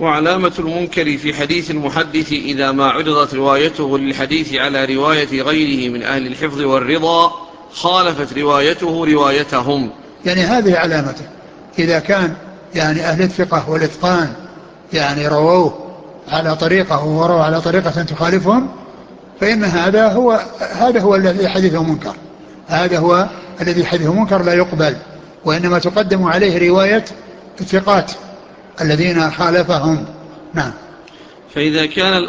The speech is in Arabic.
وعلامة المنكر في حديث المحدث إذا ما عرضت روايته للحديث على رواية غيره من أهل الحفظ والرضا خالفت روايته روايتهم. يعني هذه علامته، إذا كان يعني أهل الثقة والإتقان يعني رووه على طريقة ورووا على طريقة تخالفهم، فإن هذا هو الذي حديثه منكر، هذا هو الذي حديثه منكر لا يقبل، وإنما تقدم عليه رواية الثقات الذين خالفهم. نعم. فإذا كان